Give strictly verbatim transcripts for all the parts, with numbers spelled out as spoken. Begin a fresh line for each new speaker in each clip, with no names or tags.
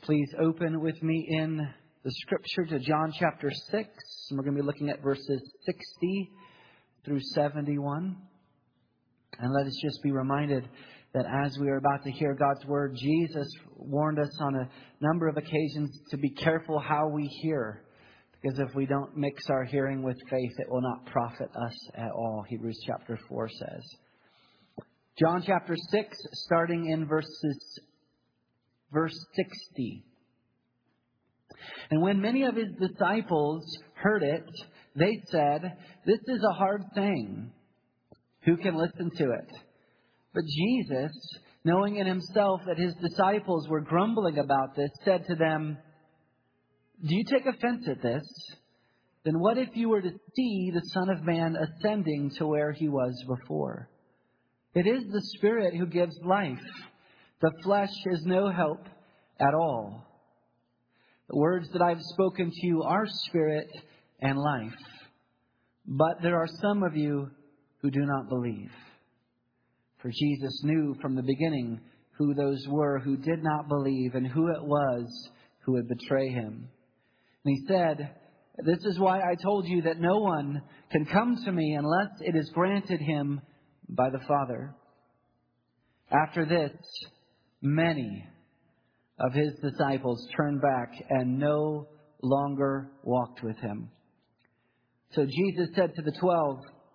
Please open with me in the scripture to John chapter six. And we're going to be looking at verses sixty through seventy-one. And let us just be reminded that as we are about to hear God's word, Jesus warned us on a number of occasions to be careful how we hear. Because if we don't mix our hearing with faith, it will not profit us at all, Hebrews chapter four says. John chapter six, starting in verses Verse sixty. And when many of his disciples heard it, they said, "This is a hard thing. Who can listen to it?" But Jesus, knowing in himself that his disciples were grumbling about this, said to them, "Do you take offense at this? Then what if you were to see the Son of Man ascending to where he was before? It is the Spirit who gives life. The flesh is no help at all. The words that I've spoken to you are spirit and life. But there are some of you who do not believe." For Jesus knew from the beginning who those were who did not believe and who it was who would betray him. And he said, "This is why I told you that no one can come to me unless it is granted him by the Father." After this, many of his disciples turned back and no longer walked with him. So Jesus said to the twelve,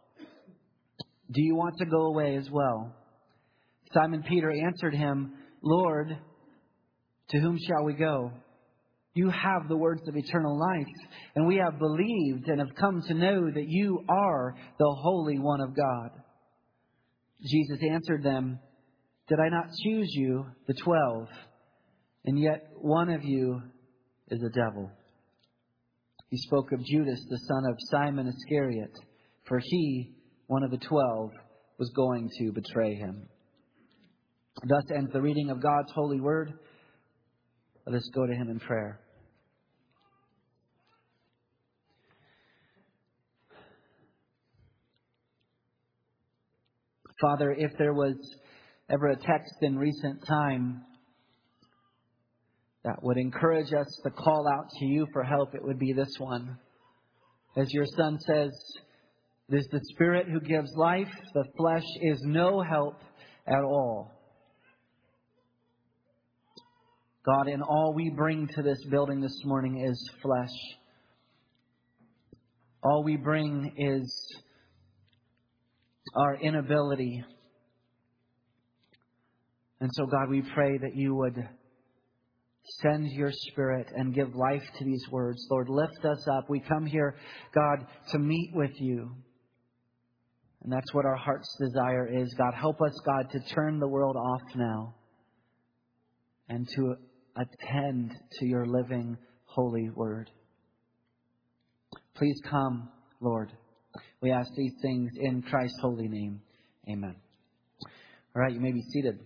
"Do you want to go away as well?" Simon Peter answered him, "Lord, to whom shall we go? You have the words of eternal life, and we have believed and have come to know that you are the Holy One of God." Jesus answered them, "Did I not choose you, the twelve? And yet one of you is a devil." He spoke of Judas, the son of Simon Iscariot, for he, one of the twelve, was going to betray him. Thus ends the reading of God's holy word. Let us go to him in prayer. Father, if there was ever a text in recent time that would encourage us to call out to you for help, it would be this one. As your Son says, "It is the Spirit who gives life. The flesh is no help at all." God, and all we bring to this building this morning is flesh. All we bring is our inability. And so, God, we pray that you would send your Spirit and give life to these words. Lord, lift us up. We come here, God, to meet with you. And that's what our heart's desire is. God, help us, God, to turn the world off now and to attend to your living, holy word. Please come, Lord. We ask these things in Christ's holy name. Amen. All right, you may be seated.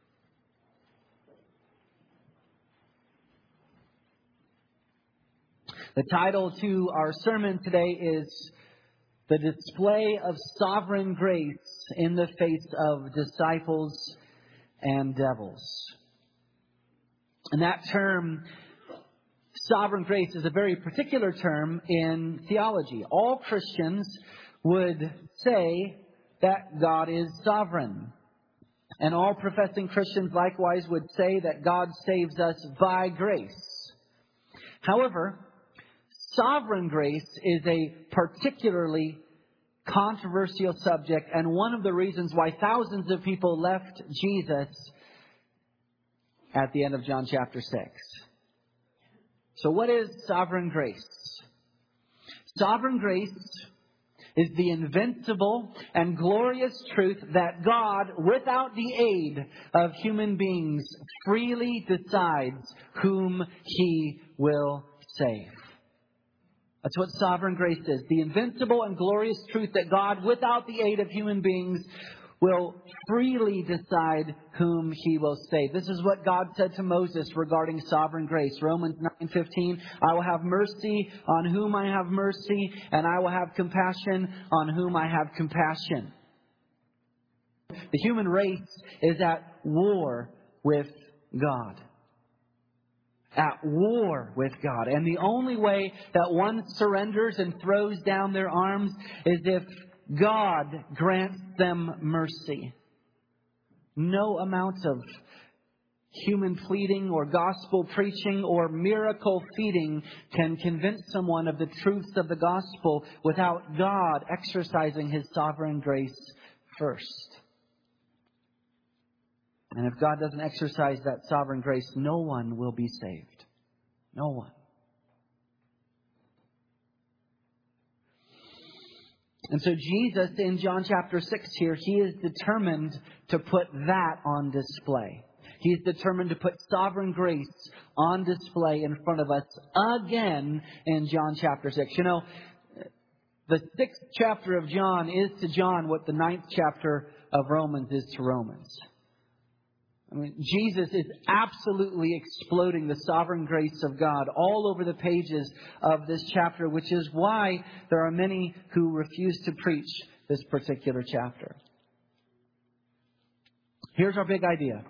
The title to our sermon today is "The Display of Sovereign Grace in the Face of Disciples and Devils." And that term, sovereign grace, is a very particular term in theology. All Christians would say that God is sovereign. And all professing Christians likewise would say that God saves us by grace. However, sovereign grace is a particularly controversial subject, and one of the reasons why thousands of people left Jesus at the end of John chapter six. So what is sovereign grace? Sovereign grace is the invincible and glorious truth that God, without the aid of human beings, freely decides whom He will save. That's what sovereign grace is. The invincible and glorious truth that God, without the aid of human beings, will freely decide whom He will save. This is what God said to Moses regarding sovereign grace. Romans nine fifteen, "I will have mercy on whom I have mercy, and I will have compassion on whom I have compassion." The human race is at war with God. at war with God. And the only way that one surrenders and throws down their arms is if God grants them mercy. No amount of human pleading or gospel preaching or miracle feeding can convince someone of the truths of the gospel without God exercising His sovereign grace first. And if God doesn't exercise that sovereign grace, no one will be saved. No one. And so Jesus, in John chapter six here, He is determined to put that on display. He's determined to put sovereign grace on display in front of us again in John chapter six. You know, the sixth chapter of John is to John what the ninth chapter of Romans is to Romans. I mean, Jesus is absolutely exploding the sovereign grace of God all over the pages of this chapter, which is why there are many who refuse to preach this particular chapter. Here's our big idea.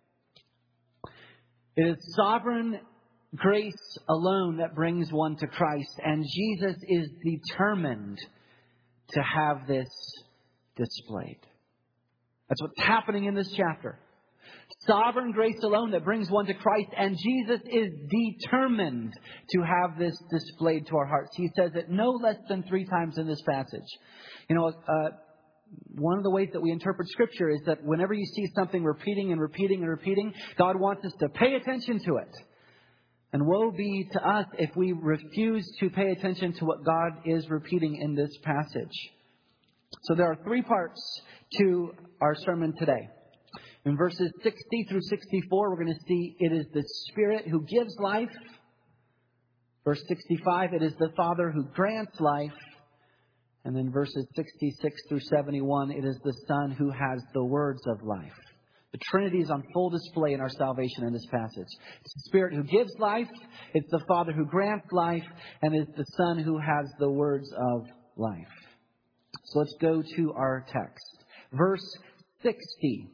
It is sovereign grace alone that brings one to Christ, and Jesus is determined to have this displayed. That's what's happening in this chapter. Sovereign grace alone that brings one to Christ, and Jesus is determined to have this displayed to our hearts. He says it no less than three times in this passage. You know, uh, one of the ways that we interpret Scripture is that whenever you see something repeating and repeating and repeating, God wants us to pay attention to it. And woe be to us if we refuse to pay attention to what God is repeating in this passage. So there are three parts to our sermon today. In verses sixty through sixty-four, we're going to see it is the Spirit who gives life. Verse sixty-five, it is the Father who grants life. And then verses sixty-six through seventy-one, it is the Son who has the words of life. The Trinity is on full display in our salvation in this passage. It's the Spirit who gives life, it's the Father who grants life, and it's the Son who has the words of life. So let's go to our text. Verse sixty.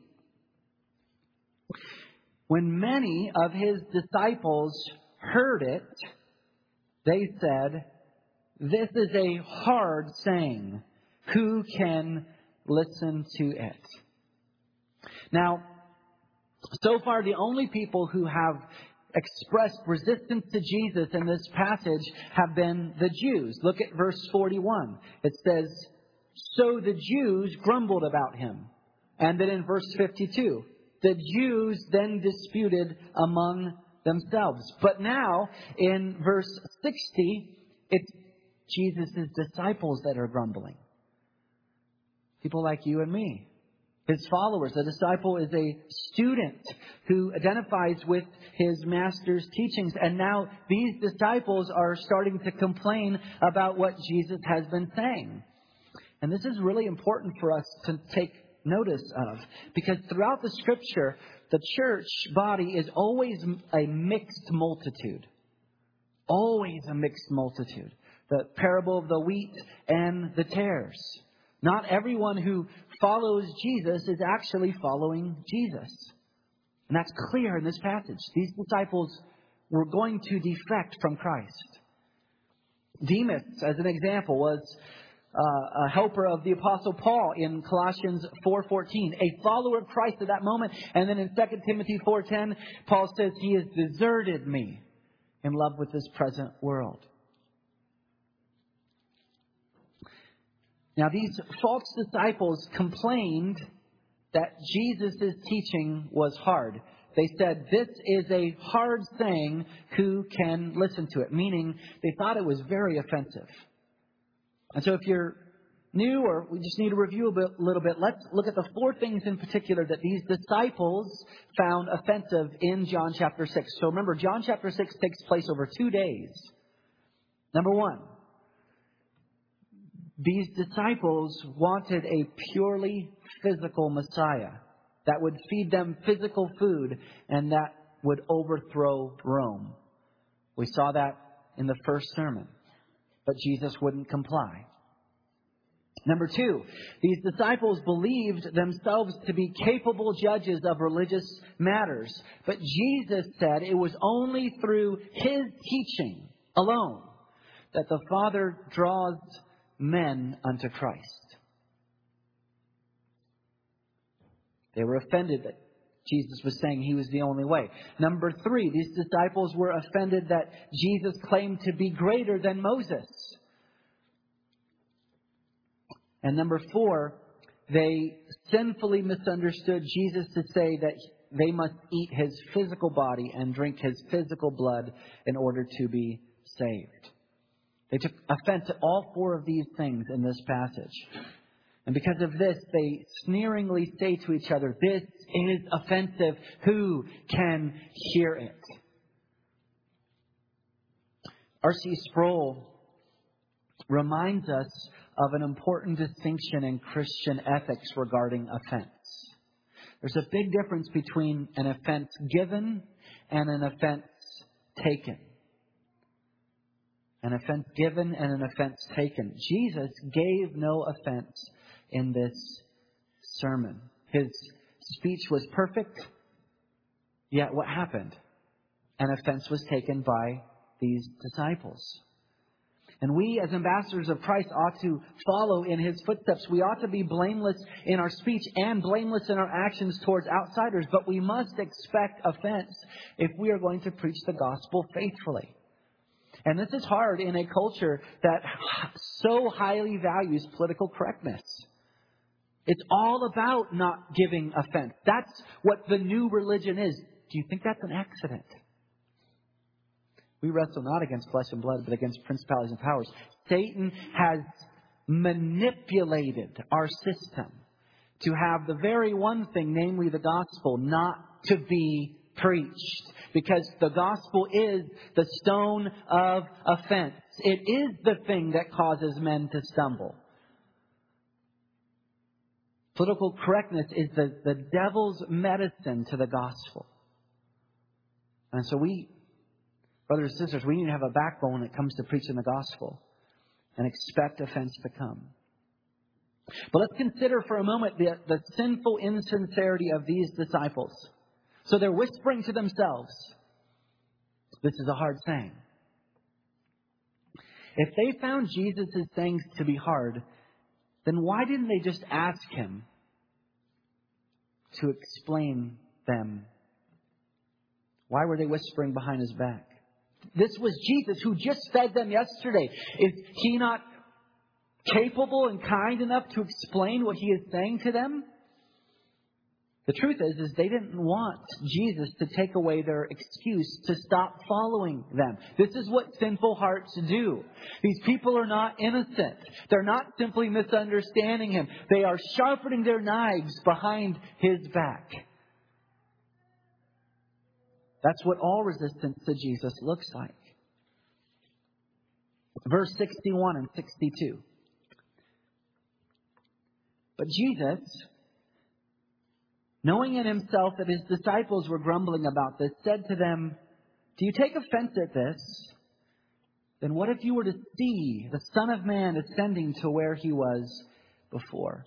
When many of His disciples heard it, they said, "This is a hard saying. Who can listen to it?" Now, so far the only people who have expressed resistance to Jesus in this passage have been the Jews. Look at verse forty-one. It says, "So the Jews grumbled about Him." And then in verse fifty-two, the Jews then disputed among themselves. But now, in verse sixty, it's Jesus' disciples that are grumbling. People like you and me. His followers. A disciple is a student who identifies with his master's teachings. And now these disciples are starting to complain about what Jesus has been saying. And this is really important for us to take notice of, because throughout the Scripture, the church body is always a mixed multitude. Always a mixed multitude. The parable of the wheat and the tares. Not everyone who follows Jesus is actually following Jesus. And that's clear in this passage. These disciples were going to defect from Christ. Demas, as an example, was Uh, a helper of the Apostle Paul in Colossians four fourteen, a follower of Christ at that moment. And then in Second Timothy four ten, Paul says, "He has deserted me in love with this present world." Now, these false disciples complained that Jesus' teaching was hard. They said, "This is a hard saying. Who can listen to it?" Meaning, they thought it was very offensive. And so if you're new or we just need to review a bit, little bit, let's look at the four things in particular that these disciples found offensive in John chapter six. So remember, John chapter six takes place over two days. Number one, these disciples wanted a purely physical Messiah that would feed them physical food and that would overthrow Rome. We saw that in the first sermon. But Jesus wouldn't comply. Number two, these disciples believed themselves to be capable judges of religious matters. But Jesus said it was only through His teaching alone that the Father draws men unto Christ. They were offended that Jesus was saying He was the only way. Number three, these disciples were offended that Jesus claimed to be greater than Moses. And number four, they sinfully misunderstood Jesus to say that they must eat His physical body and drink His physical blood in order to be saved. They took offense at all four of these things in this passage. And because of this, they sneeringly say to each other, "This is offensive. Who can hear it?" R C Sproul reminds us of an important distinction in Christian ethics regarding offense. There's a big difference between an offense given and an offense taken. An offense given and an offense taken. Jesus gave no offense in this sermon. His speech was perfect, yet what happened? An offense was taken by these disciples. And we, as ambassadors of Christ, ought to follow in His footsteps. We ought to be blameless in our speech and blameless in our actions towards outsiders. But we must expect offense if we are going to preach the gospel faithfully. And this is hard in a culture that so highly values political correctness. It's all about not giving offense. That's what the new religion is. Do you think that's an accident? We wrestle not against flesh and blood, but against principalities and powers. Satan has manipulated our system to have the very one thing, namely the gospel, not to be preached. Because the gospel is the stone of offense. It is the thing that causes men to stumble. Political correctness is the, the devil's medicine to the gospel. And so we, brothers and sisters, we need to have a backbone when it comes to preaching the gospel and expect offense to come. But let's consider for a moment the, the sinful insincerity of these disciples. So they're whispering to themselves. This is a hard saying. If they found Jesus' sayings to be hard, then why didn't they just ask Him to explain them? Why were they whispering behind His back? This was Jesus who just fed them yesterday. Is He not capable and kind enough to explain what He is saying to them? The truth is, is they didn't want Jesus to take away their excuse to stop following them. This is what sinful hearts do. These people are not innocent. They're not simply misunderstanding Him. They are sharpening their knives behind His back. That's what all resistance to Jesus looks like. Verse sixty-one and sixty-two. But Jesus, knowing in Himself that His disciples were grumbling about this, said to them, "Do you take offense at this? Then what if you were to see the Son of Man ascending to where He was before?"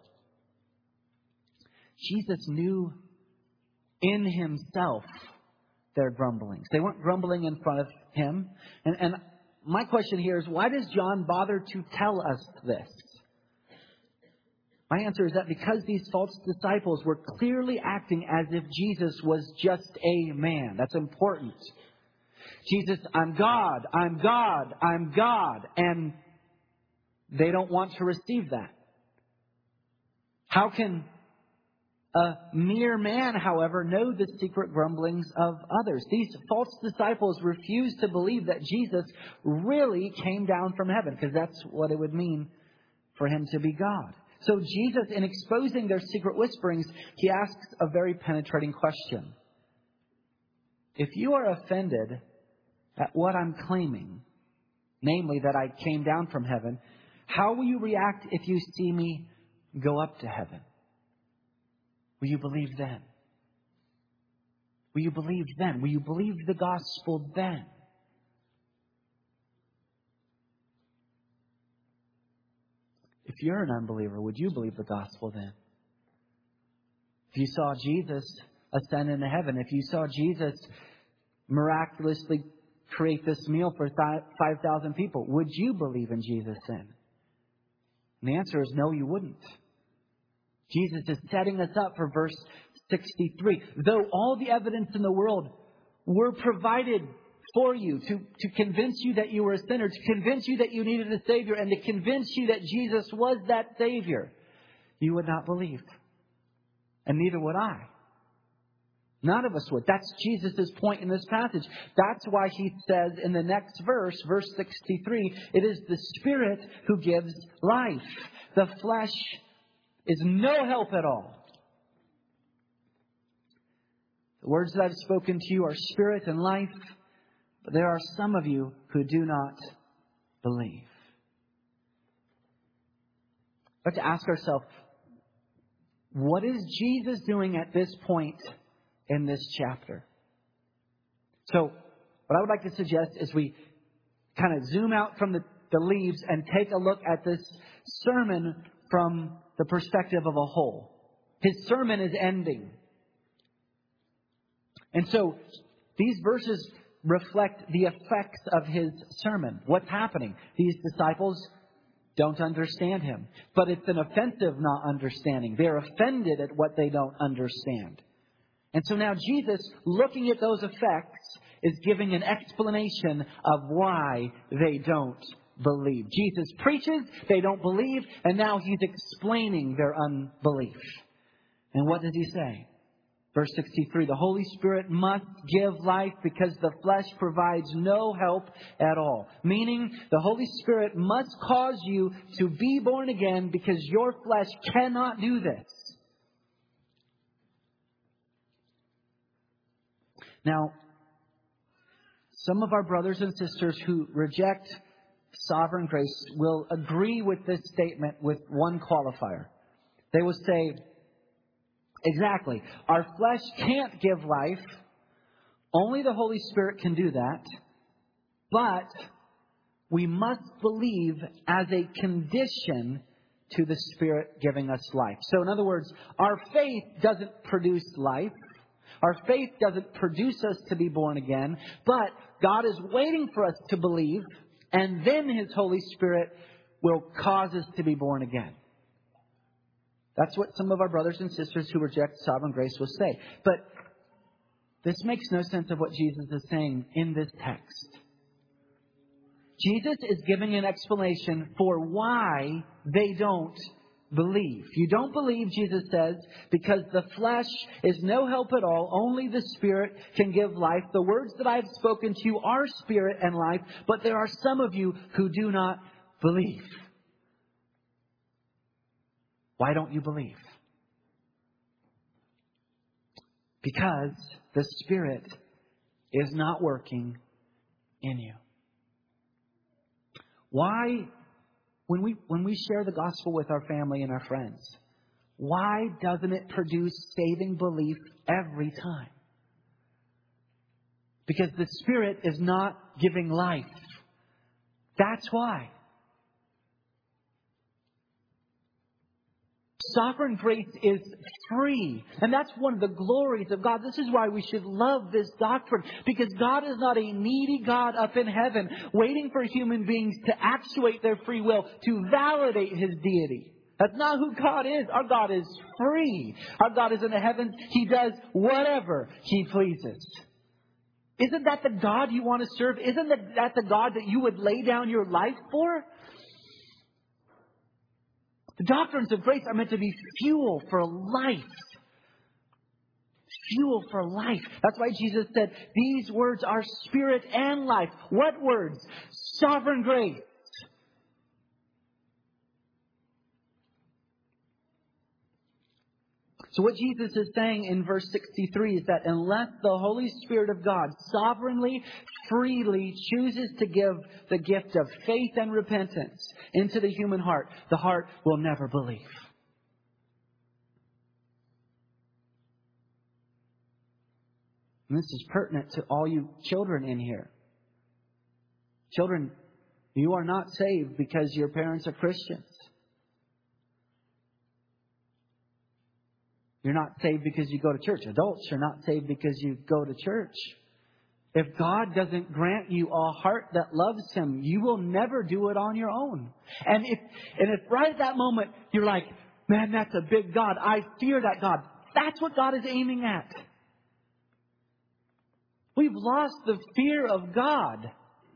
Jesus knew in Himself their grumblings. They weren't grumbling in front of Him. And, and my question here is, why does John bother to tell us this? My answer is that because these false disciples were clearly acting as if Jesus was just a man. That's important. Jesus, I'm God, I'm God, I'm God. And they don't want to receive that. How can a mere man, however, know the secret grumblings of others? These false disciples refused to believe that Jesus really came down from heaven, because that's what it would mean for Him to be God. So Jesus, in exposing their secret whisperings, He asks a very penetrating question. If you are offended at what I'm claiming, namely that I came down from heaven, how will you react if you see me go up to heaven? Will you believe then? Will you believe then? Will you believe the gospel then? If If you're an unbeliever, would you believe the gospel then? If you saw Jesus ascend into heaven, if you saw Jesus miraculously create this meal for five thousand people, would you believe in Jesus then? And the answer is no, you wouldn't. Jesus is setting us up for verse sixty-three. Though all the evidence in the world were provided for you to, to convince you that you were a sinner, to convince you that you needed a Savior, and to convince you that Jesus was that Savior, you would not believe. And neither would I. None of us would. That's Jesus' point in this passage. That's why he says in the next verse, verse sixty-three, it is the Spirit who gives life. The flesh is no help at all. The words that I've spoken to you are spirit and life, but there are some of you who do not believe. We have to ask ourselves, what is Jesus doing at this point in this chapter? So, what I would like to suggest is we kind of zoom out from the, the leaves and take a look at this sermon from the perspective of a whole. His sermon is ending. And so, these verses reflect the effects of his sermon. What's happening? These disciples don't understand him. But it's an offensive not understanding. They're offended at what they don't understand. And so now Jesus, looking at those effects, is giving an explanation of why they don't believe. Jesus preaches, they don't believe, and now he's explaining their unbelief. And what does he say? Verse sixty-three, the Holy Spirit must give life because the flesh provides no help at all. Meaning, the Holy Spirit must cause you to be born again because your flesh cannot do this. Now, some of our brothers and sisters who reject sovereign grace will agree with this statement with one qualifier. They will say, exactly, our flesh can't give life. Only the Holy Spirit can do that. But we must believe as a condition to the Spirit giving us life. So in other words, our faith doesn't produce life. Our faith doesn't produce us to be born again, but God is waiting for us to believe, and then His Holy Spirit will cause us to be born again. That's what some of our brothers and sisters who reject sovereign grace will say. But this makes no sense of what Jesus is saying in this text. Jesus is giving an explanation for why they don't believe. You don't believe, Jesus says, because the flesh is no help at all. Only the Spirit can give life. The words that I have spoken to you are spirit and life, but there are some of you who do not believe. Why don't you believe? Because the Spirit is not working in you. Why, when we when we share the gospel with our family and our friends, why doesn't it produce saving belief every time? Because the Spirit is not giving life. That's why. Sovereign grace is free. And that's one of the glories of God. This is why we should love this doctrine. Because God is not a needy God up in heaven waiting for human beings to actuate their free will to validate His deity. That's not who God is. Our God is free. Our God is in the heavens. He does whatever He pleases. Isn't that the God you want to serve? Isn't that the God that you would lay down your life for? The doctrines of grace are meant to be fuel for life. Fuel for life. That's why Jesus said, these words are spirit and life. What words? Sovereign grace. So what Jesus is saying in verse sixty-three is that unless the Holy Spirit of God sovereignly, freely chooses to give the gift of faith and repentance into the human heart, the heart will never believe. And this is pertinent to all you children in here. Children, you are not saved because your parents are Christians. You're not saved because you go to church. Adults, you're not saved because you go to church. If God doesn't grant you a heart that loves Him, you will never do it on your own. And if, and if right at that moment you're like, man, that's a big God. I fear that God. That's what God is aiming at. We've lost the fear of God.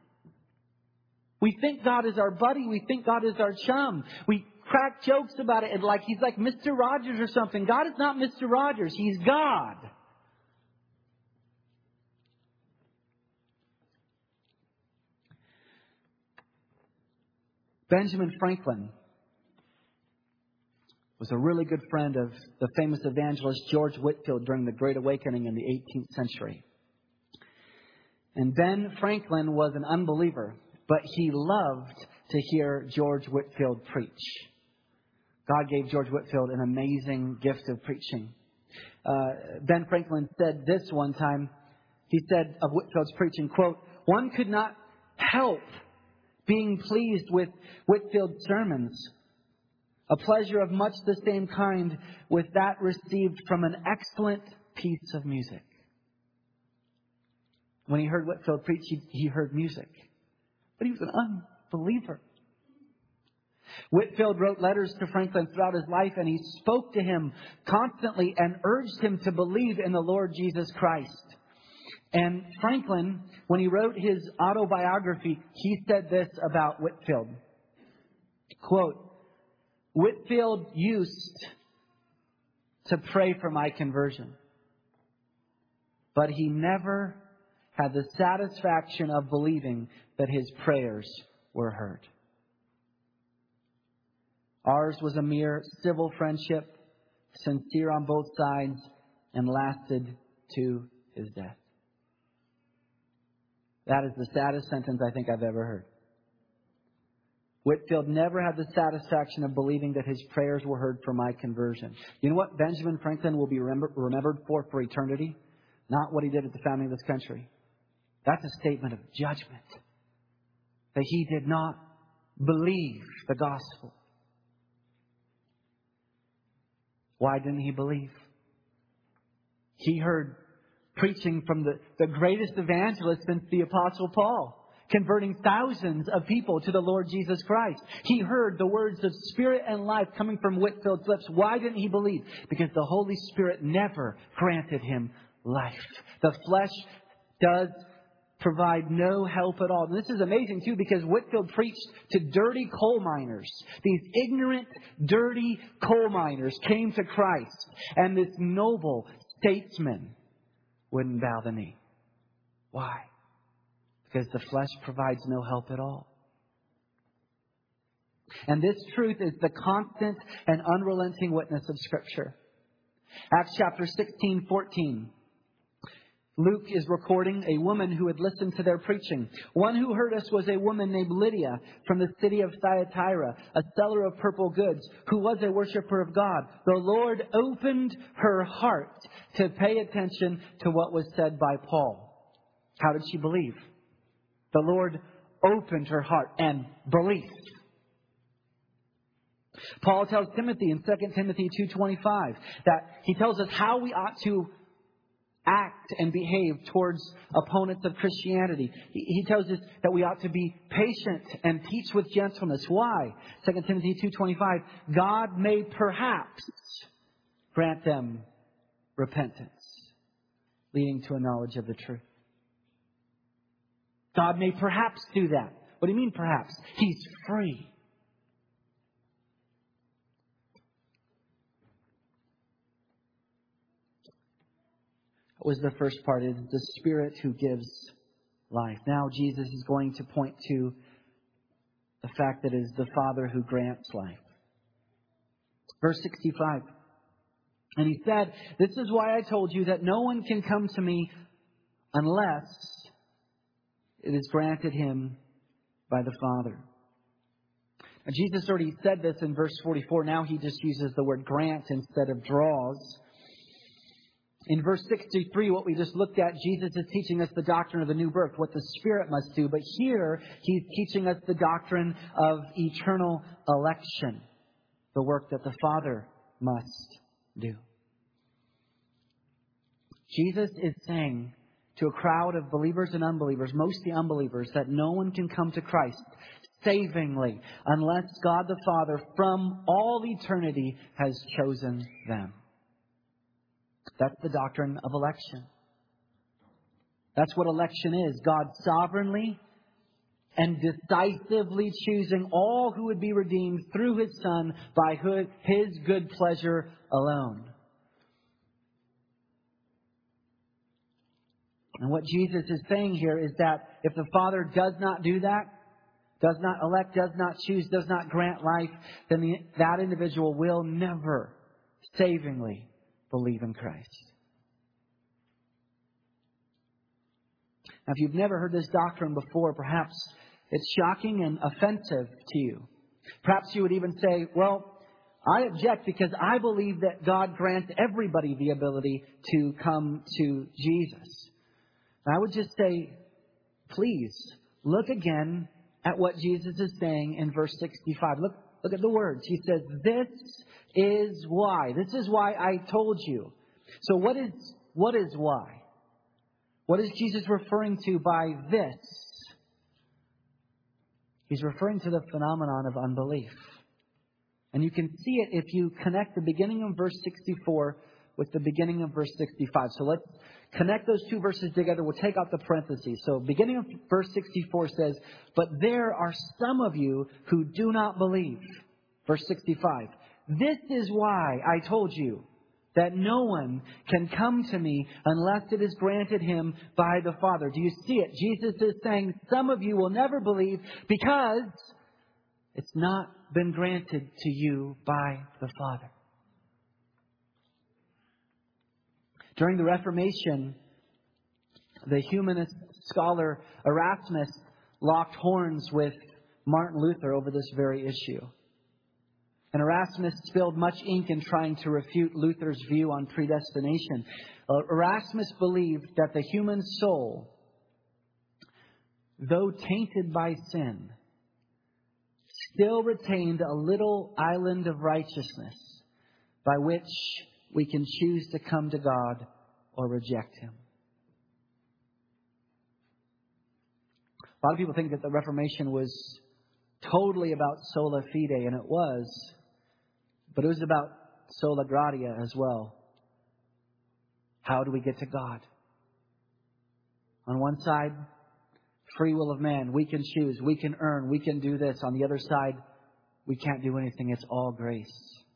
We think God is our buddy. We think God is our chum. We crack jokes about it and like He's like Mister Rogers or something. God is not Mister Rogers. He's God. Benjamin Franklin was a really good friend of the famous evangelist George Whitefield during the Great Awakening in the eighteenth century. And Ben Franklin was an unbeliever, but he loved to hear George Whitefield preach. God gave George Whitefield an amazing gift of preaching. Uh, Ben Franklin said this one time. He said of Whitefield's preaching, quote, "One could not help being pleased with Whitefield's sermons. A pleasure of much the same kind with that received from an excellent piece of music." When he heard Whitefield preach, he, he heard music. But he was an unbeliever. Whitefield wrote letters to Franklin throughout his life, and he spoke to him constantly and urged him to believe in the Lord Jesus Christ. And Franklin, when he wrote his autobiography, he said this about Whitefield. Quote, "Whitefield used to pray for my conversion, but he never had the satisfaction of believing that his prayers were heard." Ours was a mere civil friendship, sincere on both sides, and lasted to his death. That is the saddest sentence I think I've ever heard. Whitefield never had the satisfaction of believing that his prayers were heard for my conversion. You know what Benjamin Franklin will be remember, remembered for for eternity? Not what he did at the founding of this country. That's a statement of judgment. That he did not believe the gospel. Why didn't he believe? He heard preaching from the, the greatest evangelist since the Apostle Paul, converting thousands of people to the Lord Jesus Christ. He heard the words of spirit and life coming from Whitefield's lips. Why didn't he believe? Because the Holy Spirit never granted him life. The flesh does provide no help at all. And this is amazing too, because Whitefield preached to dirty coal miners. These ignorant, dirty coal miners came to Christ, and this noble statesman wouldn't bow the knee. Why? Because the flesh provides no help at all. And this truth is the constant and unrelenting witness of Scripture. Acts chapter sixteen, fourteen. Luke is recording a woman who had listened to their preaching. One who heard us was a woman named Lydia from the city of Thyatira, a seller of purple goods, who was a worshiper of God. The Lord opened her heart to pay attention to what was said by Paul. How did she believe? The Lord opened her heart and believed. Paul tells Timothy in Second Timothy two twenty-five that he tells us how we ought to act and behave towards opponents of Christianity. He, he tells us that we ought to be patient and teach with gentleness. Why? Second Timothy two twenty-five. God may perhaps grant them repentance, leading to a knowledge of the truth. God may perhaps do that. What do you mean perhaps? He's free. Was the first part. It is the Spirit who gives life. Now Jesus is going to point to the fact that it is the Father who grants life. Verse sixty-five. And he said, "This is why I told you that no one can come to me unless it is granted him by the Father." Now, Jesus already said this in verse forty-four. Now he just uses the word grant instead of draws. In verse sixty-three, what we just looked at, Jesus is teaching us the doctrine of the new birth, what the Spirit must do. But here, He's teaching us the doctrine of eternal election, the work that the Father must do. Jesus is saying to a crowd of believers and unbelievers, mostly unbelievers, that no one can come to Christ savingly unless God the Father from all eternity has chosen them. That's the doctrine of election. That's what election is. God sovereignly and decisively choosing all who would be redeemed through His Son by His good pleasure alone. And what Jesus is saying here is that if the Father does not do that, does not elect, does not choose, does not grant life, then the, that individual will never savingly believe in Christ. Now, if you've never heard this doctrine before, perhaps it's shocking and offensive to you. Perhaps you would even say, well, I object because I believe that God grants everybody the ability to come to Jesus. And I would just say, please, look again at what Jesus is saying in verse sixty-five. Look, look at the words. He says, this is why. This is why I told you. So what is, what is why? What is Jesus referring to by this? He's referring to the phenomenon of unbelief. And you can see it if you connect the beginning of verse sixty-four with the beginning of verse sixty-five. So let's connect those two verses together. We'll take out the parentheses. So beginning of verse sixty-four says, but there are some of you who do not believe. Verse sixty-five. This is why I told you that no one can come to me unless it is granted him by the Father. Do you see it? Jesus is saying some of you will never believe because it's not been granted to you by the Father. During the Reformation, the humanist scholar Erasmus locked horns with Martin Luther over this very issue. And Erasmus spilled much ink in trying to refute Luther's view on predestination. Uh, Erasmus believed that the human soul, though tainted by sin, still retained a little island of righteousness by which we can choose to come to God or reject Him. A lot of people think that the Reformation was totally about sola fide, and it was. But it was about sola gratia as well. How do we get to God? On one side, free will of man. We can choose. We can earn. We can do this. On the other side, we can't do anything. It's all grace.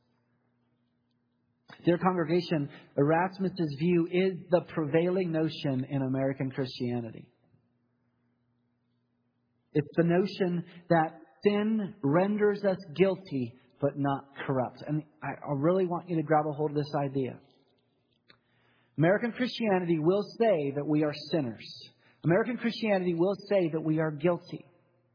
Dear congregation, Erasmus's view is the prevailing notion in American Christianity. It's the notion that sin renders us guilty but not corrupt. And I really want you to grab a hold of this idea. American Christianity will say that we are sinners. American Christianity will say that we are guilty.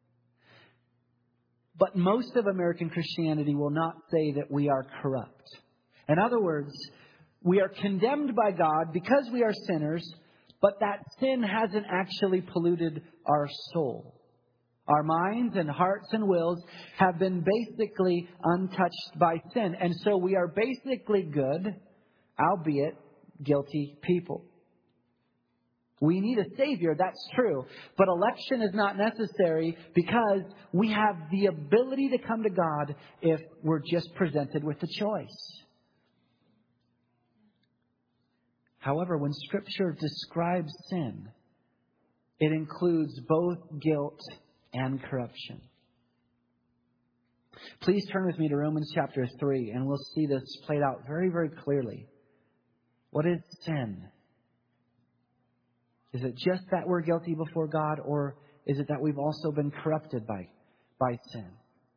But most of American Christianity will not say that we are corrupt. In other words, we are condemned by God because we are sinners, but that sin hasn't actually polluted our soul. Our minds and hearts and wills have been basically untouched by sin. And so we are basically good, albeit guilty people. We need a Savior, that's true. But election is not necessary because we have the ability to come to God if we're just presented with the choice. However, when Scripture describes sin, it includes both guilt and corruption. Please turn with me to Romans chapter three, and we'll see this played out very, very clearly. What is sin? Is it just that we're guilty before God, or is it that we've also been corrupted by, by sin?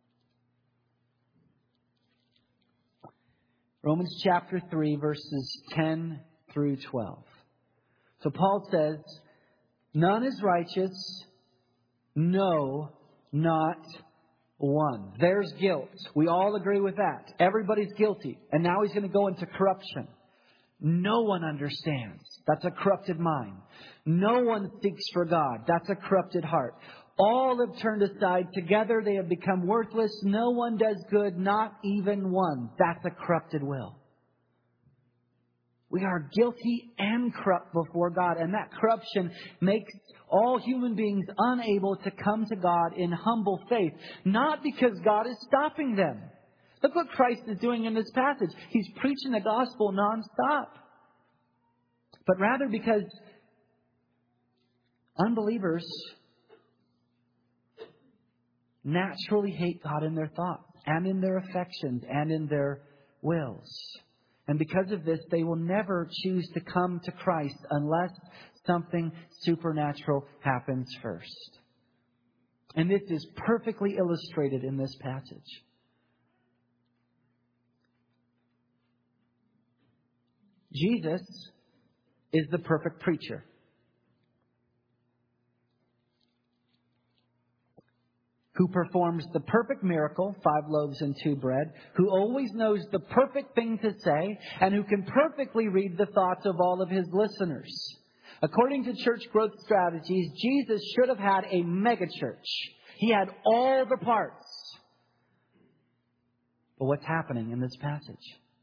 Romans chapter three, verses ten through twelve. So Paul says, none is righteous, no, not one. There's guilt. We all agree with that. Everybody's guilty. And now he's going to go into corruption. No one understands. That's a corrupted mind. No one seeks for God. That's a corrupted heart. All have turned aside. Together they have become worthless. No one does good, not even one. That's a corrupted will. We are guilty and corrupt before God. And that corruption makes all human beings unable to come to God in humble faith. Not because God is stopping them. Look what Christ is doing in this passage. He's preaching the gospel nonstop. But rather because unbelievers naturally hate God in their thoughts and in their affections and in their wills. And because of this, they will never choose to come to Christ unless something supernatural happens first. And this is perfectly illustrated in this passage. Jesus is the perfect preacher. Who performs the perfect miracle, five loaves and two bread, who always knows the perfect thing to say, and who can perfectly read the thoughts of all of his listeners. According to Church Growth Strategies, Jesus should have had a megachurch. He had all the parts. But what's happening in this passage?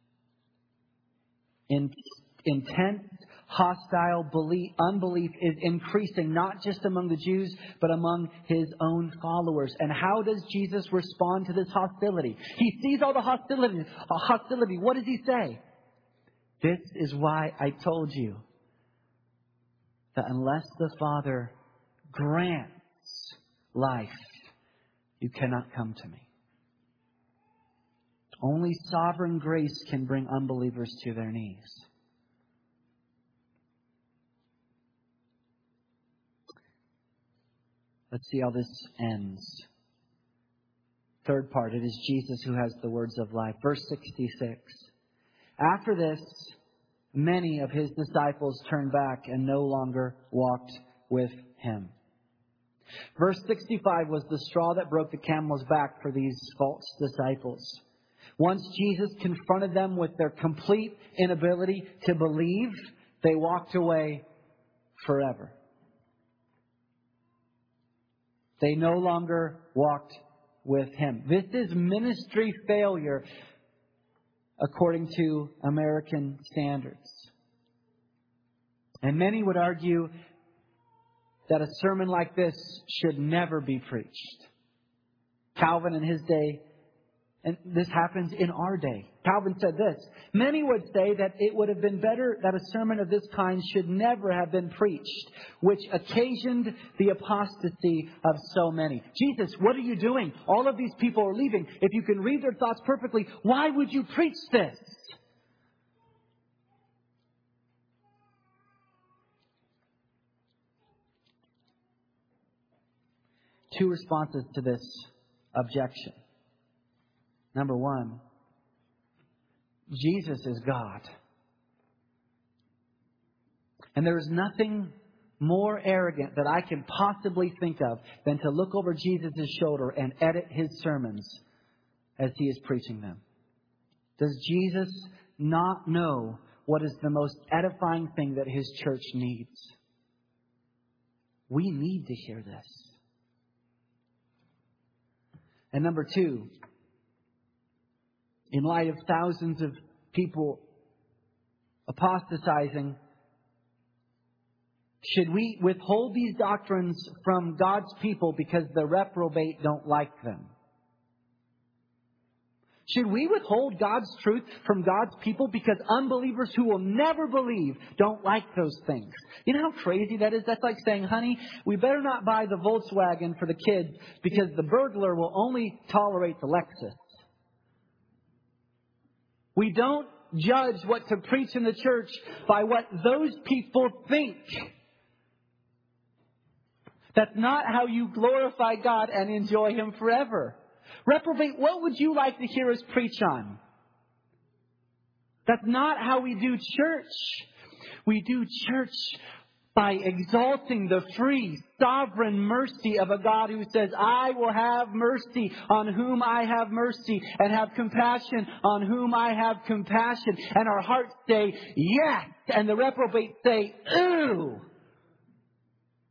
In, intense, hostile belief, unbelief is increasing, not just among the Jews, but among his own followers. And how does Jesus respond to this hostility? He sees all the hostility. Hostility. What does he say? This is why I told you that unless the Father grants life, you cannot come to me. Only sovereign grace can bring unbelievers to their knees. Let's see how this ends. Third part, it is Jesus who has the words of life. Verse sixty-six. After this, many of his disciples turned back and no longer walked with him. Verse sixty-five was the straw that broke the camel's back for these false disciples. Once Jesus confronted them with their complete inability to believe, they walked away forever. They no longer walked with him. This is ministry failure according to American standards. And many would argue that a sermon like this should never be preached. Calvin in his day, and this happens in our day. Calvin said this: many would say that it would have been better that a sermon of this kind should never have been preached, which occasioned the apostasy of so many. Jesus, what are you doing? All of these people are leaving. If you can read their thoughts perfectly, why would you preach this? Two responses to this objection. Number one, Jesus is God. And there is nothing more arrogant that I can possibly think of than to look over Jesus' shoulder and edit his sermons as he is preaching them. Does Jesus not know what is the most edifying thing that his church needs? We need to hear this. And number two, in light of thousands of people apostatizing, should we withhold these doctrines from God's people because the reprobate don't like them? Should we withhold God's truth from God's people because unbelievers who will never believe don't like those things? You know how crazy that is? That's like saying, honey, we better not buy the Volkswagen for the kids because the burglar will only tolerate the Lexus. We don't judge what to preach in the church by what those people think. That's not how you glorify God and enjoy Him forever. Reprobate, what would you like to hear us preach on? That's not how we do church. We do church by exalting the free, sovereign mercy of a God who says, I will have mercy on whom I have mercy and have compassion on whom I have compassion. And our hearts say, yes. And the reprobate say, ooh.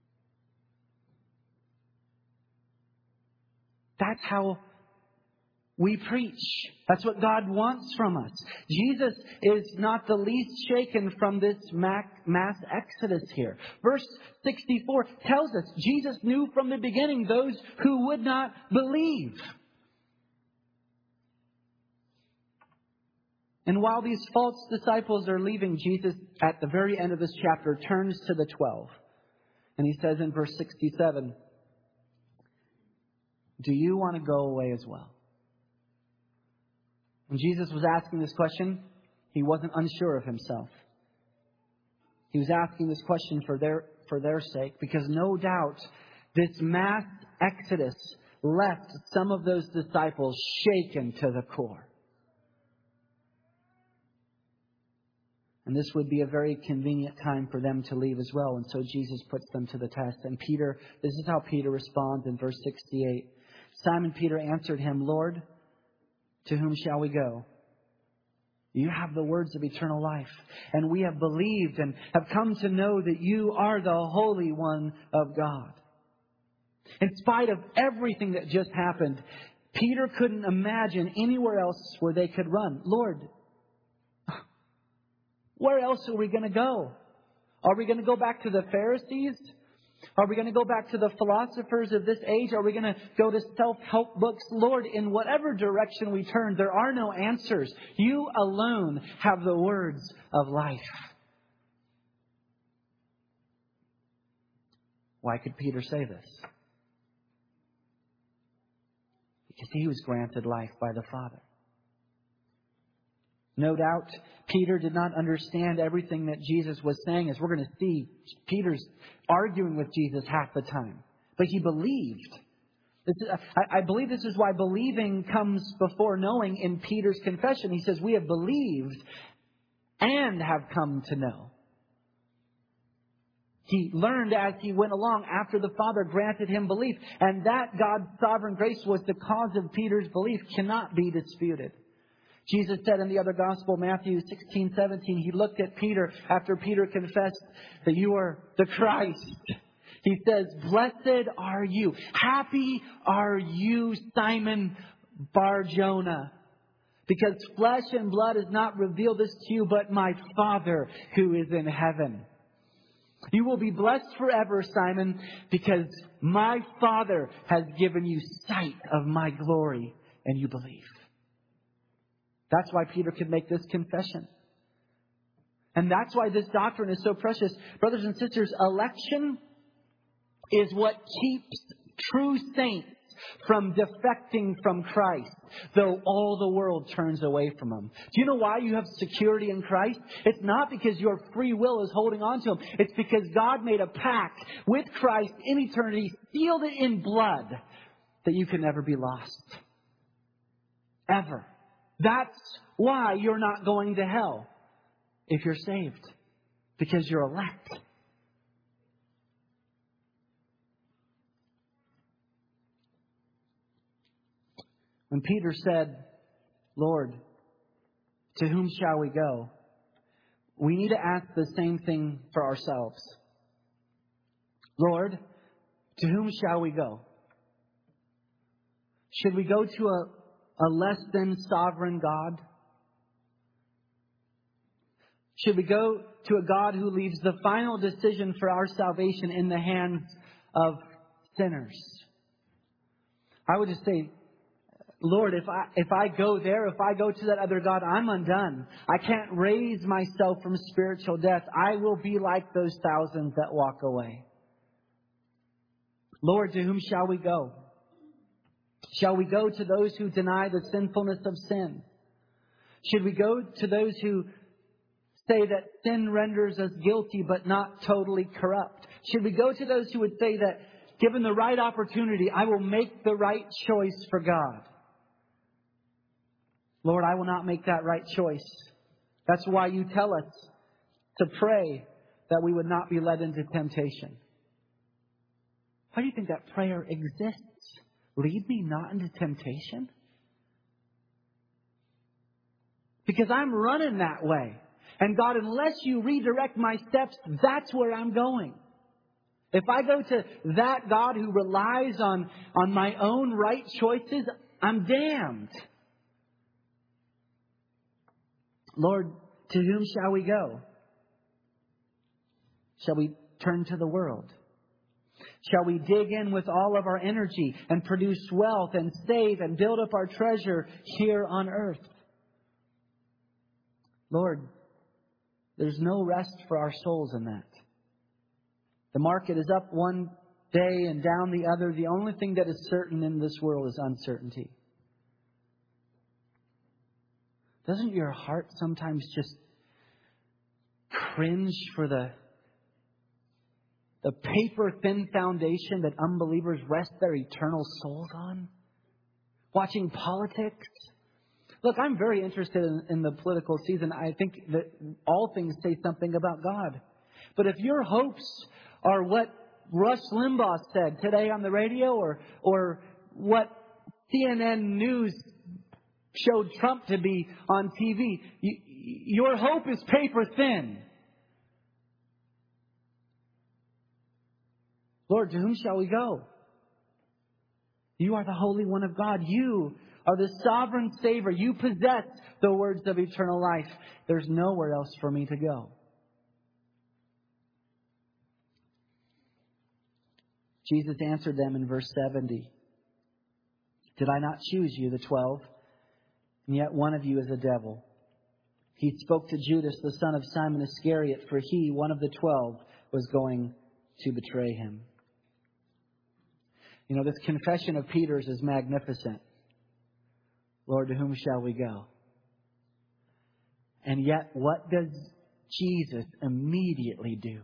That's how we preach. That's what God wants from us. Jesus is not the least shaken from this mass exodus here. Verse sixty-four tells us Jesus knew from the beginning those who would not believe. And while these false disciples are leaving, Jesus, at the very end of this chapter, turns to the twelve. And He says in verse sixty-seven, do you want to go away as well? When Jesus was asking this question, He wasn't unsure of Himself. He was asking this question for their, for their sake, because no doubt this mass exodus left some of those disciples shaken to the core. And this would be a very convenient time for them to leave as well. And so Jesus puts them to the test. And Peter, this is how Peter responds in verse sixty-eight. Simon Peter answered Him, Lord, to whom shall we go? You have the words of eternal life. And we have believed and have come to know that You are the Holy One of God. In spite of everything that just happened, Peter couldn't imagine anywhere else where they could run. Lord, where else are we going to go? Are we going to go back to the Pharisees? Are we going to go back to the philosophers of this age? Are we going to go to self-help books? Lord, in whatever direction we turn, there are no answers. You alone have the words of life. Why could Peter say this? Because he was granted life by the Father. No doubt, Peter did not understand everything that Jesus was saying. As we're going to see, Peter's arguing with Jesus half the time. But he believed. This is, I, I believe this is why believing comes before knowing in Peter's confession. He says, we have believed and have come to know. He learned as he went along after the Father granted him belief. And that God's sovereign grace was the cause of Peter's belief cannot be disputed. Jesus said in the other gospel, Matthew sixteen, seventeen, He looked at Peter after Peter confessed that you are the Christ. He says, blessed are you. Happy are you, Simon Bar-Jonah. Because flesh and blood has not revealed this to you, but my Father who is in heaven. You will be blessed forever, Simon, because my Father has given you sight of my glory and you believe. That's why Peter could make this confession. And that's why this doctrine is so precious. Brothers and sisters, election is what keeps true saints from defecting from Christ, though all the world turns away from Him. Do you know why you have security in Christ? It's not because your free will is holding on to Him. It's because God made a pact with Christ in eternity, sealed it in blood, that you can never be lost. Ever. That's why you're not going to hell if you're saved. Because you're elect. When Peter said, Lord, to whom shall we go? We need to ask the same thing for ourselves. Lord, to whom shall we go? Should we go to a A less than sovereign God? Should we go to a God who leaves the final decision for our salvation in the hands of sinners? I would just say, Lord, if I if I go there, if I go to that other God, I'm undone. I can't raise myself from spiritual death. I will be like those thousands that walk away. Lord, to whom shall we go? Shall we go to those who deny the sinfulness of sin? Should we go to those who say that sin renders us guilty but not totally corrupt? Should we go to those who would say that given the right opportunity, I will make the right choice for God? Lord, I will not make that right choice. That's why you tell us to pray that we would not be led into temptation. Why do you think that prayer exists? Lead me not into temptation? Because I'm running that way. And God, unless you redirect my steps, that's where I'm going. If I go to that God who relies on, on my own right choices, I'm damned. Lord, to whom shall we go? Shall we turn to the world? Shall we dig in with all of our energy and produce wealth and save and build up our treasure here on earth? Lord, there's no rest for our souls in that. The market is up one day and down the other. The only thing that is certain in this world is uncertainty. Doesn't your heart sometimes just cringe for the the paper-thin foundation that unbelievers rest their eternal souls on? Watching politics? Look, I'm very interested in, in the political season. I think that all things say something about God. But if your hopes are what Rush Limbaugh said today on the radio, or or what C N N News showed Trump to be on T V, you, your hope is paper-thin. Lord, to whom shall we go? You are the Holy One of God. You are the sovereign Savior. You possess the words of eternal life. There's nowhere else for me to go. Jesus answered them in verse seventy. Did I not choose you, the twelve? And yet one of you is a devil. He spoke to Judas, the son of Simon Iscariot, for he, one of the twelve, was going to betray him. You know, this confession of Peter's is magnificent. Lord, to whom shall we go? And yet, what does Jesus immediately do?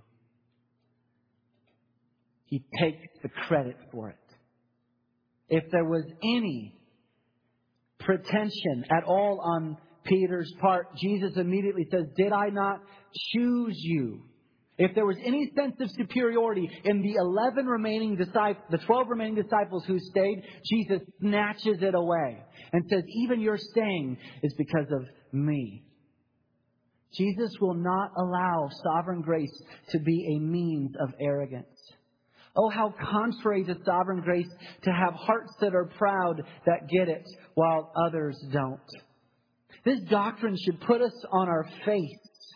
He takes the credit for it. If there was any pretension at all on Peter's part, Jesus immediately says, did I not choose you? If there was any sense of superiority in the eleven remaining disciples, the twelve remaining disciples who stayed, Jesus snatches it away and says, even your staying is because of me. Jesus will not allow sovereign grace to be a means of arrogance. Oh, how contrary to sovereign grace to have hearts that are proud that get it while others don't. This doctrine should put us on our face.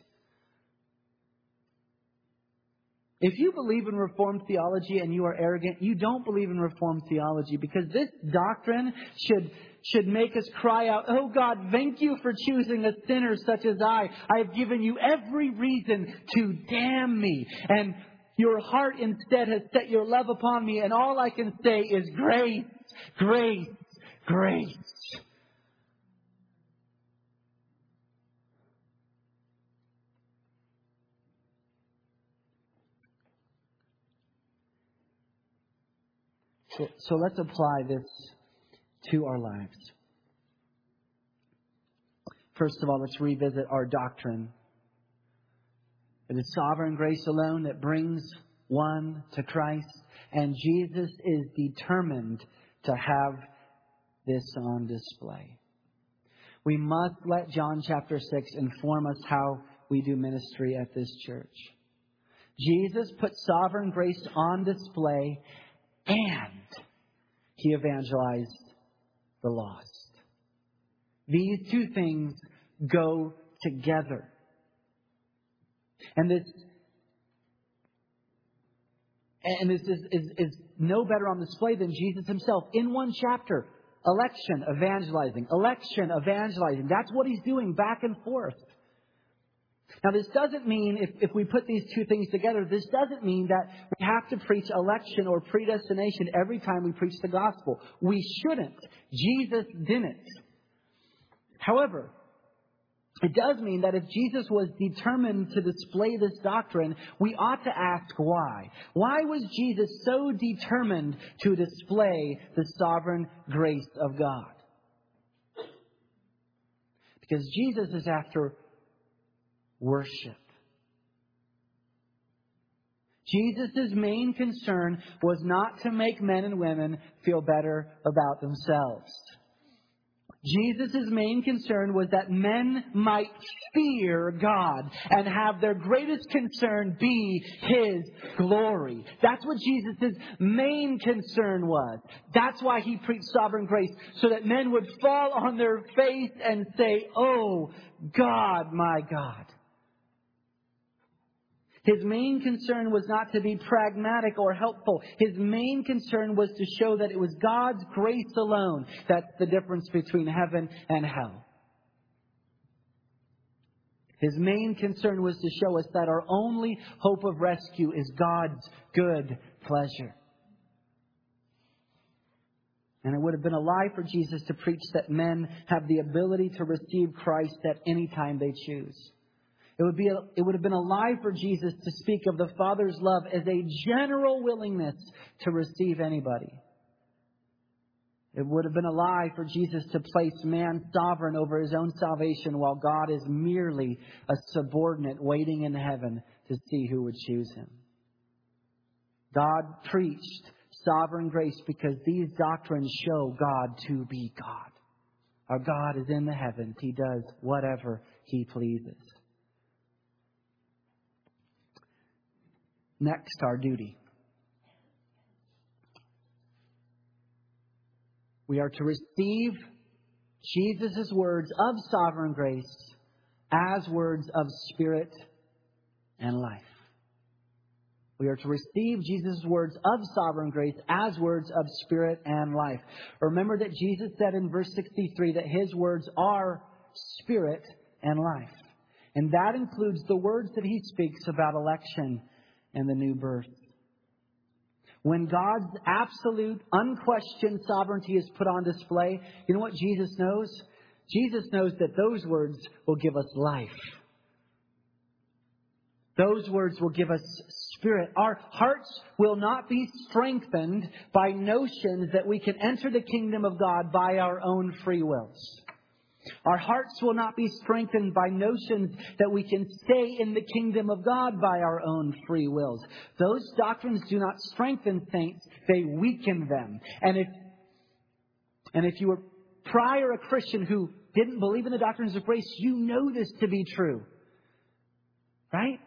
If you believe in Reformed theology and you are arrogant, you don't believe in Reformed theology, because this doctrine should should make us cry out, oh God, thank you for choosing a sinner such as I. I have given you every reason to damn me. And your heart instead has set your love upon me. And all I can say is grace, grace, grace. So, so let's apply this to our lives. First of all, let's revisit our doctrine. It is sovereign grace alone that brings one to Christ, and Jesus is determined to have this on display. We must let John chapter six inform us how we do ministry at this church. Jesus put sovereign grace on display, and He evangelized the lost. These two things go together. And this and this is, is, is no better on display than Jesus Himself. In one chapter, election, evangelizing, election, evangelizing. That's what He's doing back and forth. Now, this doesn't mean, if, if we put these two things together, this doesn't mean that we have to preach election or predestination every time we preach the gospel. We shouldn't. Jesus didn't. However, it does mean that if Jesus was determined to display this doctrine, we ought to ask why. Why was Jesus so determined to display the sovereign grace of God? Because Jesus is after worship. Jesus' main concern was not to make men and women feel better about themselves. Jesus' main concern was that men might fear God and have their greatest concern be His glory. That's what Jesus' main concern was. That's why He preached sovereign grace, so that men would fall on their face and say, "Oh, God, my God." His main concern was not to be pragmatic or helpful. His main concern was to show that it was God's grace alone that's the difference between heaven and hell. His main concern was to show us that our only hope of rescue is God's good pleasure. And it would have been a lie for Jesus to preach that men have the ability to receive Christ at any time they choose. It would be a, it would have been a lie for Jesus to speak of the Father's love as a general willingness to receive anybody. It would have been a lie for Jesus to place man sovereign over his own salvation while God is merely a subordinate waiting in heaven to see who would choose Him. God preached sovereign grace because these doctrines show God to be God. Our God is in the heavens. He does whatever He pleases. Next, our duty. We are to receive Jesus' words of sovereign grace as words of spirit and life. We are to receive Jesus' words of sovereign grace as words of spirit and life. Remember that Jesus said in verse sixty-three that His words are spirit and life. And that includes the words that He speaks about election and the new birth. When God's absolute, unquestioned sovereignty is put on display, you know what Jesus knows? Jesus knows that those words will give us life. Those words will give us spirit. Our hearts will not be strengthened by notions that we can enter the kingdom of God by our own free wills. Our hearts will not be strengthened by notions that we can stay in the kingdom of God by our own free wills. Those doctrines do not strengthen saints, they weaken them. And if, and if you were prior a Christian who didn't believe in the doctrines of grace, you know this to be true. Right?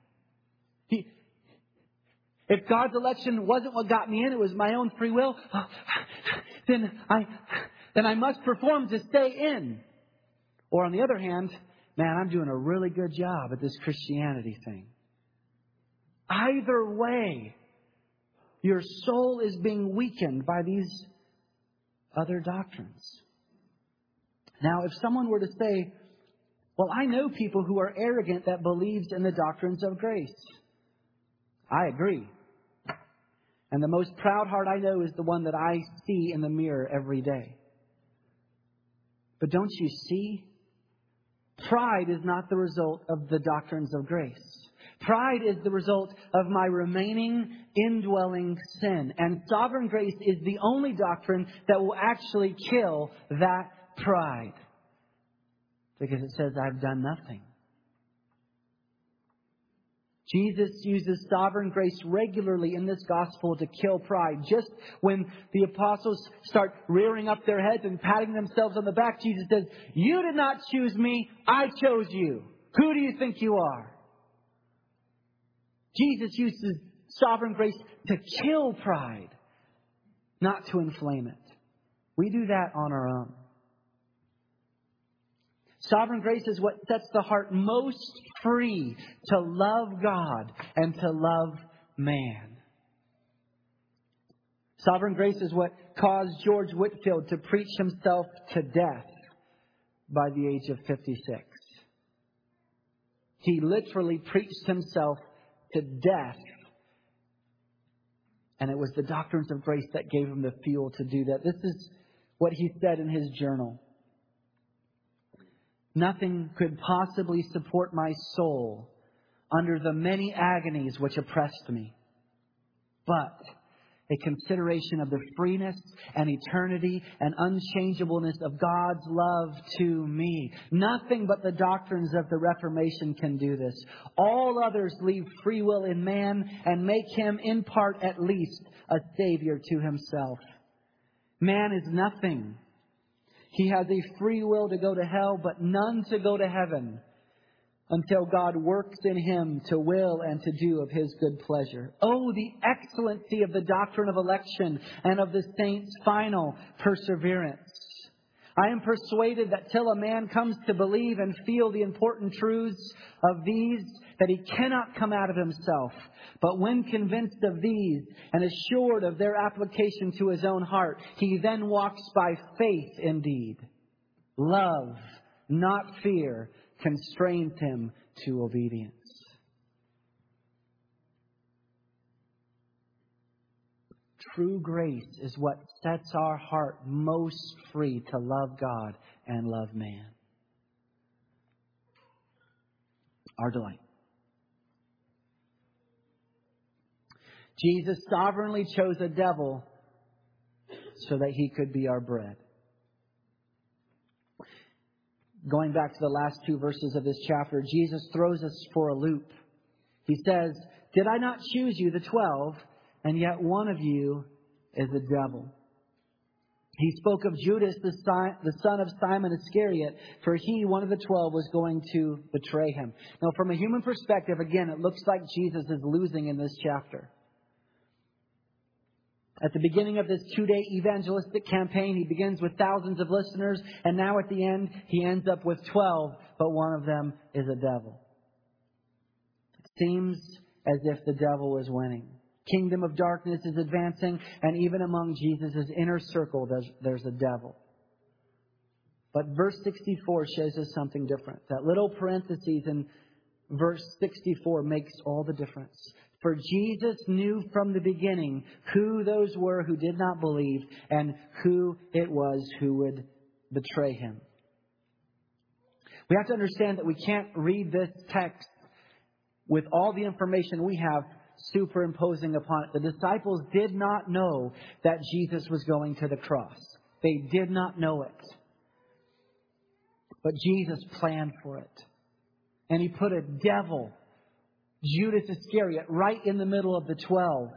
If God's election wasn't what got me in, it was my own free will, then I, then I must perform to stay in. Or on the other hand, man, I'm doing a really good job at this Christianity thing. Either way, your soul is being weakened by these other doctrines. Now, if someone were to say, well, I know people who are arrogant that believes in the doctrines of grace. I agree. And the most proud heart I know is the one that I see in the mirror every day. But don't you see? Pride is not the result of the doctrines of grace. Pride is the result of my remaining indwelling sin. And sovereign grace is the only doctrine that will actually kill that pride. Because it says, I've done nothing. Jesus uses sovereign grace regularly in this gospel to kill pride. Just when the apostles start rearing up their heads and patting themselves on the back, Jesus says, you did not choose me, I chose you. Who do you think you are? Jesus uses sovereign grace to kill pride, not to inflame it. We do that on our own. Sovereign grace is what sets the heart most free to love God and to love man. Sovereign grace is what caused George Whitefield to preach himself to death by the age of fifty-six. He literally preached himself to death. And it was the doctrines of grace that gave him the fuel to do that. This is what he said in his journal. Nothing could possibly support my soul under the many agonies which oppressed me, but a consideration of the freeness and eternity and unchangeableness of God's love to me. Nothing but the doctrines of the Reformation can do this. All others leave free will in man and make him, in part at least, a savior to himself. Man is nothing. He has a free will to go to hell, but none to go to heaven until God works in him to will and to do of his good pleasure. Oh, the excellency of the doctrine of election and of the saints' final perseverance. I am persuaded that till a man comes to believe and feel the important truths of these, that he cannot come out of himself. But when convinced of these and assured of their application to his own heart, he then walks by faith indeed. Love, not fear, constrains him to obedience. True grace is what sets our heart most free to love God and love man. Our delight. Jesus sovereignly chose a devil so that he could be our bread. Going back to the last two verses of this chapter, Jesus throws us for a loop. He says, "Did I not choose you, the twelve, and yet one of you is a devil?" He spoke of Judas, the son of Simon Iscariot, for he, one of the twelve, was going to betray him. Now, from a human perspective, again, it looks like Jesus is losing in this chapter. At the beginning of this two-day evangelistic campaign, he begins with thousands of listeners, and now at the end, he ends up with twelve, but one of them is a devil. It seems as if the devil is winning. Kingdom of darkness is advancing, and even among Jesus' inner circle, there's, there's a devil. But verse sixty-four shows us something different. That little parenthesis in verse sixty-four makes all the difference. For Jesus knew from the beginning who those were who did not believe and who it was who would betray him. We have to understand that we can't read this text with all the information we have superimposing upon it. The disciples did not know that Jesus was going to the cross. They did not know it. But Jesus planned for it. And he put a devil, Judas Iscariot, right in the middle of the twelve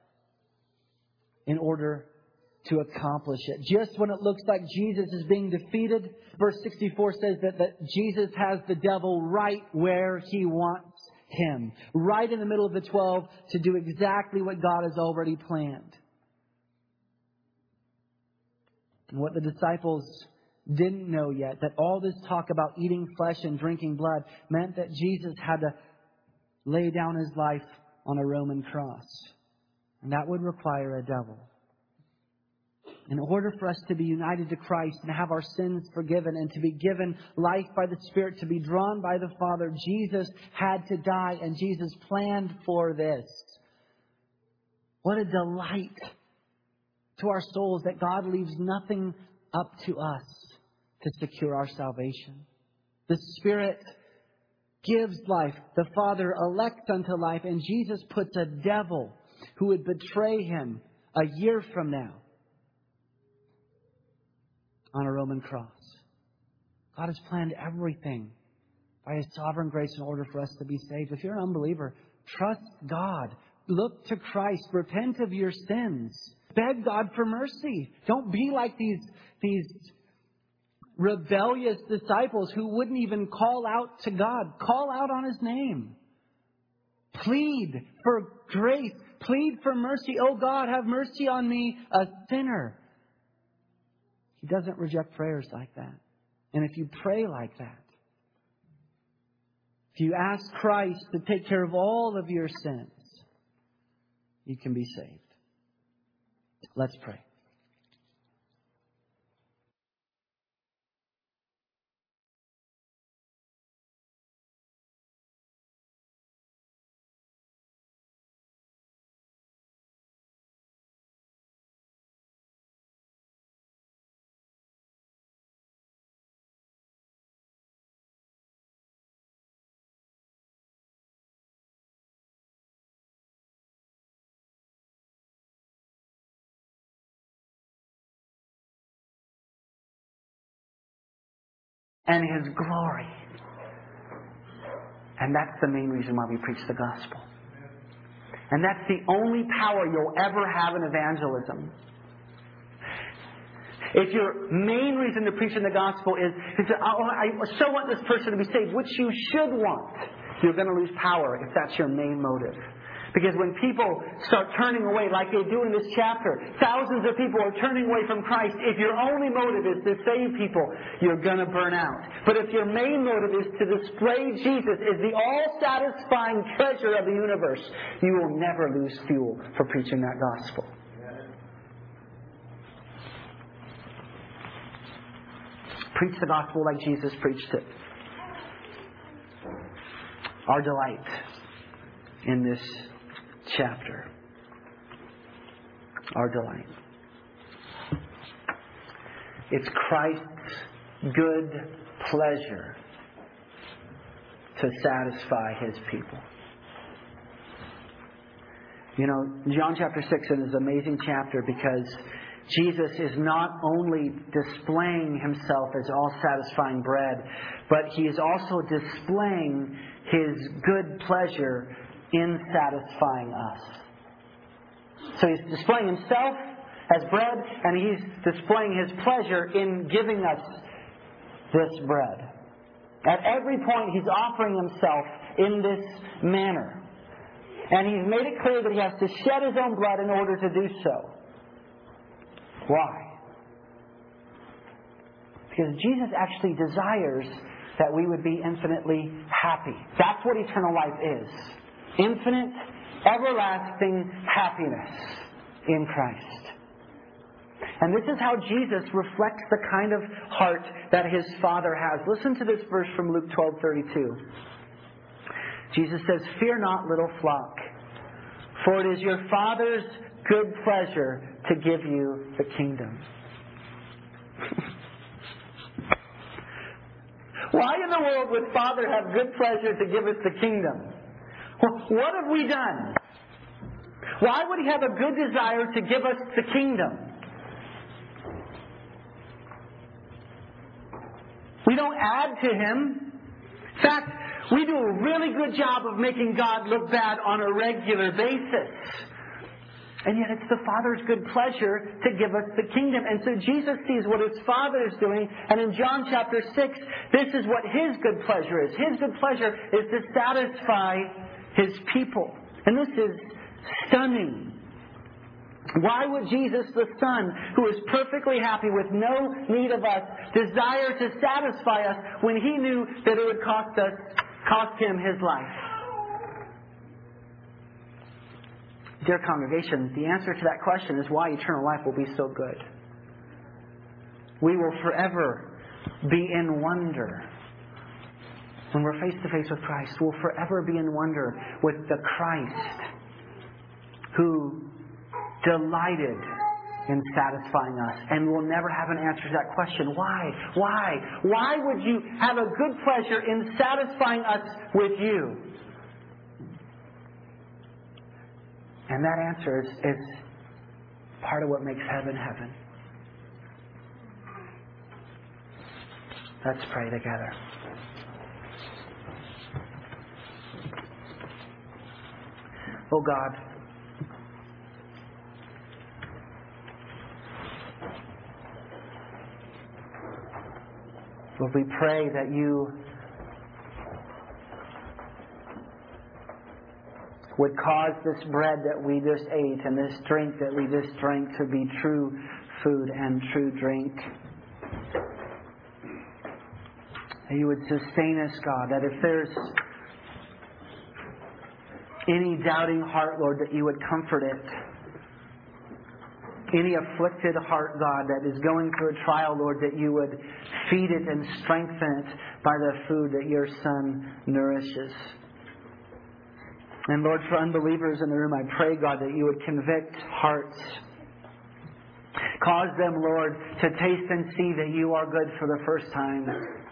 in order to accomplish it. Just when it looks like Jesus is being defeated, verse sixty-four says that, that Jesus has the devil right where he wants him. Right in the middle of the twelve to do exactly what God has already planned. And what the disciples didn't know yet, that all this talk about eating flesh and drinking blood meant that Jesus had to lay down his life on a Roman cross. And that would require a devil. In order for us to be united to Christ and have our sins forgiven and to be given life by the Spirit, to be drawn by the Father, Jesus had to die, and Jesus planned for this. What a delight to our souls that God leaves nothing up to us to secure our salvation. The Spirit gives life. The Father elects unto life. And Jesus puts a devil who would betray him a year from now on a Roman cross. God has planned everything by His sovereign grace in order for us to be saved. If you're an unbeliever, trust God. Look to Christ. Repent of your sins. Beg God for mercy. Don't be like these, these rebellious disciples who wouldn't even call out to God. Call out on His name. Plead for grace. Plead for mercy. Oh God, have mercy on me, a sinner. He doesn't reject prayers like that. And if you pray like that, if you ask Christ to take care of all of your sins, you can be saved. Let's pray. And His glory. And that's the main reason why we preach the gospel. And that's the only power you'll ever have in evangelism. if your main reason to preach in the gospel is, is that, oh, I so want this person to be saved, which you should want, you're going to lose power if that's your main motive. Because when people start turning away, like they do in this chapter, thousands of people are turning away from Christ. If your only motive is to save people, you're going to burn out. But if your main motive is to display Jesus as the all-satisfying treasure of the universe, you will never lose fuel for preaching that gospel. Preach the gospel like Jesus preached it. Our delight in this chapter. Our delight. It's Christ's good pleasure to satisfy His people. You know, John chapter six is an amazing chapter because Jesus is not only displaying Himself as all-satisfying bread, but He is also displaying His good pleasure in satisfying us. So He's displaying Himself as bread, and He's displaying His pleasure in giving us this bread. At every point, He's offering Himself in this manner. And He's made it clear that He has to shed His own blood in order to do so. Why? Because Jesus actually desires that we would be infinitely happy. That's what eternal life is. Infinite, everlasting happiness in Christ. And this is how Jesus reflects the kind of heart that His Father has. Listen to this verse from Luke twelve thirty-two. Jesus says, "Fear not, little flock, for it is your Father's good pleasure to give you the kingdom." Why in the world would Father have good pleasure to give us the kingdom? What have we done? Why would He have a good desire to give us the kingdom? We don't add to Him. In fact, we do a really good job of making God look bad on a regular basis. And yet it's the Father's good pleasure to give us the kingdom. And so Jesus sees what His Father is doing. And in John chapter six, this is what His good pleasure is. His good pleasure is to satisfy His people. And this is stunning. Why would Jesus, the Son, who is perfectly happy with no need of us, desire to satisfy us when He knew that it would cost us, cost Him His life? Dear congregation, the answer to that question is why eternal life will be so good. We will forever be in wonder. When we're face to face with Christ, we'll forever be in wonder with the Christ who delighted in satisfying us. And we'll never have an answer to that question. Why? Why? Why would you have a good pleasure in satisfying us with you? And that answer is, is part of what makes heaven heaven. Let's pray together. Oh God, Lord, we pray that You would cause this bread that we just ate and this drink that we just drank to be true food and true drink. That You would sustain us, God, that if there's any doubting heart, Lord, that You would comfort it. Any afflicted heart, God, that is going through a trial, Lord, that You would feed it and strengthen it by the food that Your Son nourishes. And Lord, for unbelievers in the room, I pray, God, that You would convict hearts. Cause them, Lord, to taste and see that You are good for the first time.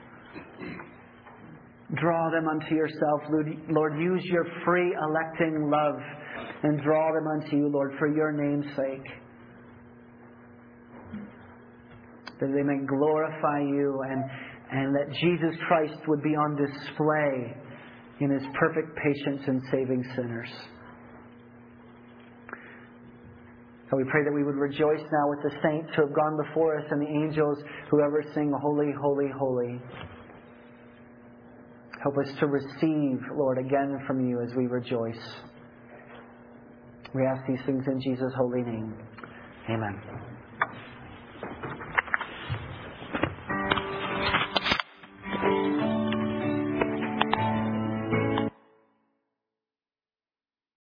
Draw them unto Yourself, Lord. Use Your free electing love and draw them unto You, Lord, for Your name's sake. That they may glorify You and, and that Jesus Christ would be on display in His perfect patience in saving sinners. So we pray that we would rejoice now with the saints who have gone before us and the angels who ever sing, Holy, Holy, Holy. Help us to receive, Lord, again from You as we rejoice. We ask these things in Jesus' holy name. Amen.